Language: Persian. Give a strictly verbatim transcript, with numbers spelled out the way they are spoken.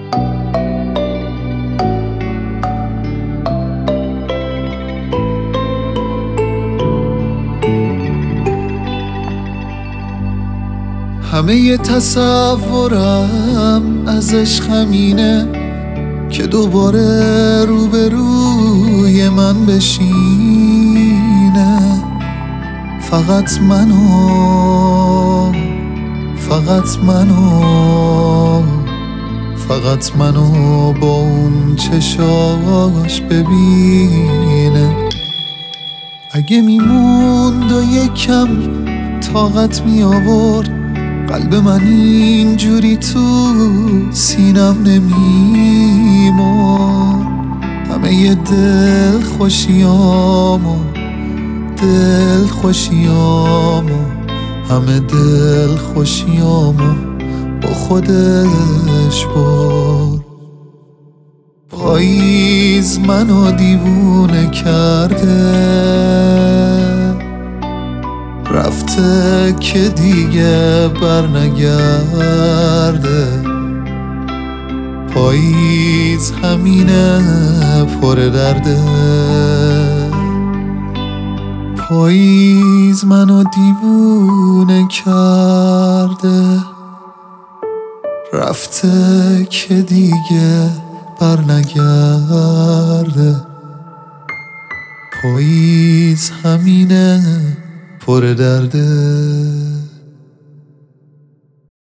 همه ی تصورم از عشق همینه که دوباره روبروی من بشینه. فقط منو فقط منو فقط منو با اون چشاش ببینه. اگه میموند و یکم طاقت می آورد، قلب من اینجوری تو سینم نمیمون. همه ی دل خوشیامو دل خوشیامو همه دل خوشیامو با خودش برد. پاییز منو دیوونه کرده، رفته که دیگه بر نگرده. پاییز همینه پر درده، پاییز منو دیوونه کرده، رفته که دیگه بر نگرده. پاییز همینه پر درده.